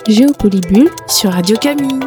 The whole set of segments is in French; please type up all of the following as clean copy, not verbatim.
Géopolybulle sur Radio Camille.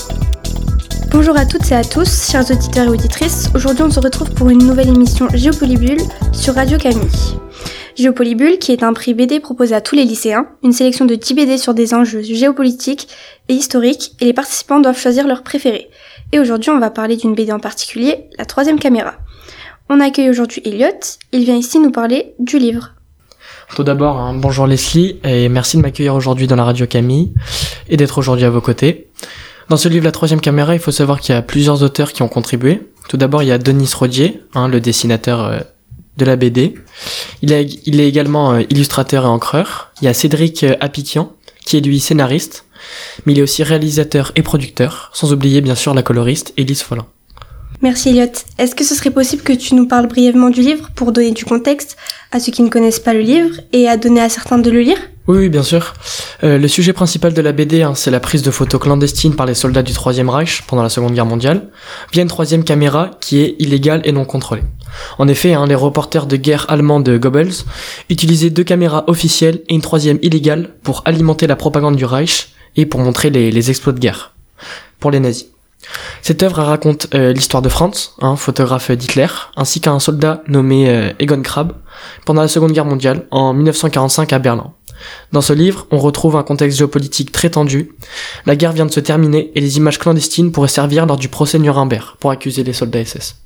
Bonjour à toutes et à tous, chers auditeurs et auditrices. Aujourd'hui, on se retrouve pour une nouvelle émission Géopolybulle sur Radio Camille. Géopolybulle, qui est un prix BD proposé à tous les lycéens, une sélection de 10 BD sur des enjeux géopolitiques et historiques, et les participants doivent choisir leur préféré. Et aujourd'hui, on va parler d'une BD en particulier, La Troisième Caméra. On accueille aujourd'hui Elliot, il vient ici nous parler du livre. Tout d'abord, bonjour Leslie, et merci de m'accueillir aujourd'hui dans la Radio Camille, et d'être aujourd'hui à vos côtés. Dans ce livre La Troisième Caméra, il faut savoir qu'il y a plusieurs auteurs qui ont contribué. Tout d'abord, il y a Denis Rodier, le dessinateur de la BD. Il est également illustrateur et encreur. Il y a Cédric Apitian, qui est lui scénariste, mais il est aussi réalisateur et producteur, sans oublier bien sûr la coloriste Élise Follin. Merci Elliot. Est-ce que ce serait possible que tu nous parles brièvement du livre pour donner du contexte à ceux qui ne connaissent pas le livre et à donner à certains de le lire ? Oui, bien sûr. Le sujet principal de la BD, c'est la prise de photos clandestines par les soldats du Troisième Reich pendant la Seconde Guerre mondiale, via une troisième caméra qui est illégale et non contrôlée. En effet, les reporters de guerre allemands de Goebbels utilisaient 2 caméras officielles et une troisième illégale pour alimenter la propagande du Reich et pour montrer les exploits de guerre pour les nazis. Cette œuvre raconte l'histoire de Franz, photographe d'Hitler, ainsi qu'un soldat nommé Egon Krabbe, pendant la Seconde Guerre mondiale, en 1945 à Berlin. Dans ce livre, on retrouve un contexte géopolitique très tendu. La guerre vient de se terminer et les images clandestines pourraient servir lors du procès Nuremberg pour accuser les soldats SS.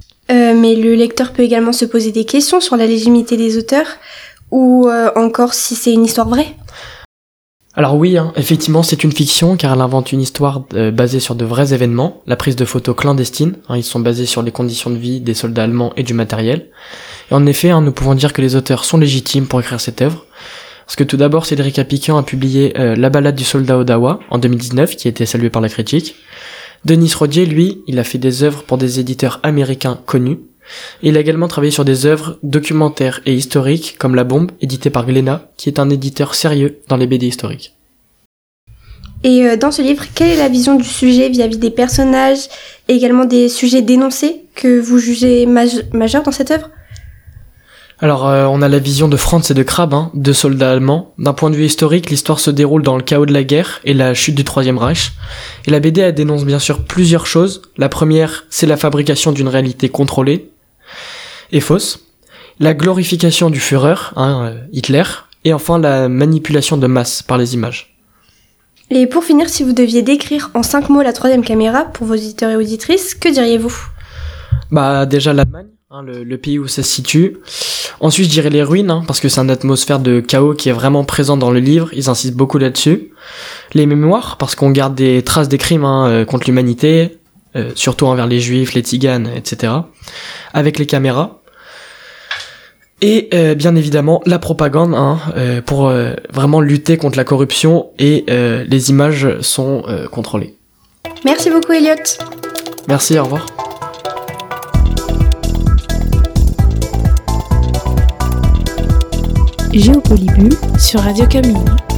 Mais le lecteur peut également se poser des questions sur la légitimité des auteurs, ou encore si c'est une histoire vraie. Alors oui, effectivement, c'est une fiction car elle invente une histoire basée sur de vrais événements, la prise de photos clandestines, ils sont basés sur les conditions de vie des soldats allemands et du matériel. Et en effet, nous pouvons dire que les auteurs sont légitimes pour écrire cette œuvre, parce que tout d'abord, Cédric Apitian a publié La balade du soldat Odawa en 2019, qui a été salué par la critique. Denis Rodier, lui, il a fait des œuvres pour des éditeurs américains connus. Et il a également travaillé sur des œuvres documentaires et historiques comme La Bombe, édité par Glénat, qui est un éditeur sérieux dans les BD historiques. Et dans ce livre, quelle est la vision du sujet vis-à-vis des personnages et également des sujets dénoncés que vous jugez majeurs dans cette œuvre ? Alors, on a la vision de Franz et de Krabbe, 2 soldats allemands. D'un point de vue historique, l'histoire se déroule dans le chaos de la guerre et la chute du Troisième Reich. Et la BD, elle dénonce bien sûr plusieurs choses. La première, c'est la fabrication d'une réalité contrôlée et fausse. La glorification du Führer, Hitler. Et enfin, la manipulation de masse par les images. Et pour finir, si vous deviez décrire en 5 mots la troisième caméra pour vos auditeurs et auditrices, que diriez-vous ? Déjà l'Allemagne, le pays où ça se situe. Ensuite, je dirais les ruines, parce que c'est une atmosphère de chaos qui est vraiment présente dans le livre, ils insistent beaucoup là-dessus. Les mémoires, parce qu'on garde des traces des crimes contre l'humanité, surtout envers les juifs, les tziganes, etc. Avec les caméras. Et bien évidemment, la propagande, pour vraiment lutter contre la corruption et les images sont contrôlées. Merci beaucoup Elliot. Merci, au revoir. Géopolybulle sur Radio Camille.